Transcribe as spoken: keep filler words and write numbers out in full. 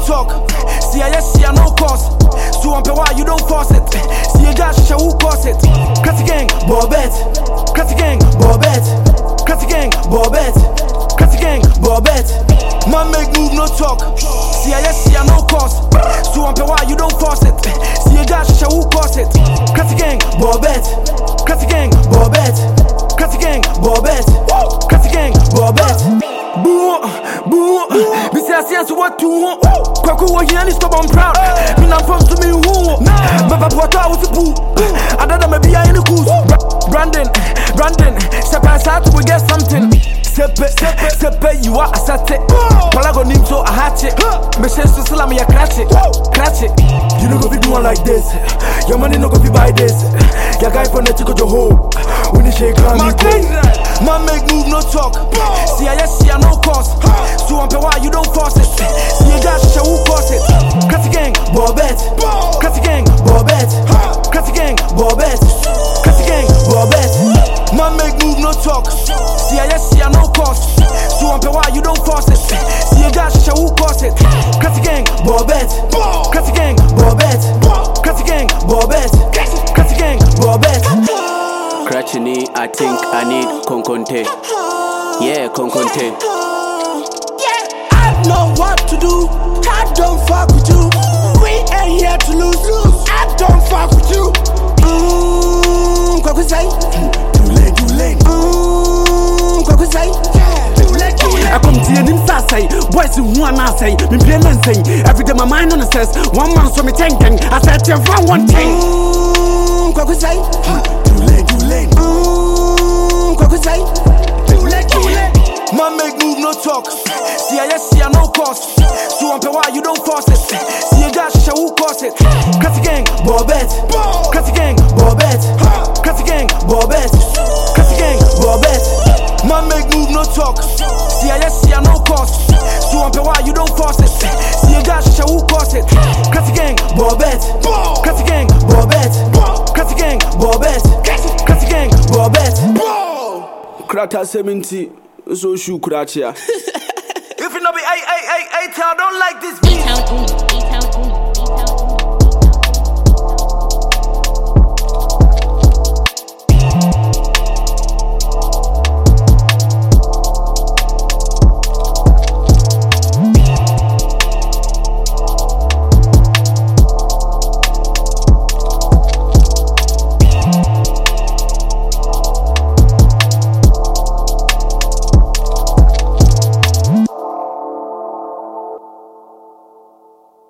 talk. See I yes, see I no cause. So I'm why you don't force it. See a dash, who cause it. Crazy gang, Bobette. Crazy gang, Bobette. Crazy gang, Bobette. Crazy gang, Bobette. Man make move, no talk. See I yes, see I no cause. So I'm why you don't force it. See a dash, who cause it. Crazy gang, Bobette. Crazy gang, Bobette. Crazy gang, Bobette. Crazy gang, Bobette. Boo, boo. This is a so what to. Kwaku wa here is stop I'm proud. Me na from to me who. Baba Pota was a boo. I don't know maybe I in the cool. Brandon, Brandon. Step outside we get something. Sepe, sepe, sepe, you are a sate. Palago nim so a hatchet. Me say so slam ya crash it, crash it. You don't go be doing like this. Your money no go be buy this. Your guy for net go your home. When you shake on me, man make move no talk. See I yes, see I no cause. So I'm why you don't force it. See a dash, who cause it. Crazy gang, Bobette. Crazy gang, Bobette. Crazy gang, Bobette. Crazy gang, Bobette. Man make move no talk. See I yes, see I no cause. So I'm why you don't force it. See a dash, who cause it. Crazy gang, Bobette. Crazy gang, Bobette. Crazy gang, Bobette. Crazy gang, Bobette. Crutchini, I think I need Konkonte. Yeah, Konkonte. Yeah, I know what to do. I don't fuck with you. We ain't here to lose. lose. I don't fuck with you. Mmm, what we say? Too late, too late. Mmm, what we say? Too late, too late. I come to you in Sassay, boys in one I say, me play say. Every day my mind on the says, one man so me thinking. I said you for one thing. Mmm, what we say? Too late, too late. Mmm, what we say? Too late, too late. Man make move no talk. See I yes, see I no cause. So I'm why you don't force it. See a dash, who cause it. Crazy gang, Bobette. Crazy gang, Bobette. Crazy gang, Bobette. Crazy gang, Bobette. Man make move no talk. See I yes, see I no cause. So I'm why you don't force it. See a dash, who cause it. Crazy gang, Bobette. Crazy gang, Bobette. Crazy gang, Bobette. Crazy gang, Bobette. Krata seventy. So shoe crachia. If you know be I I I I tell don't like this beat.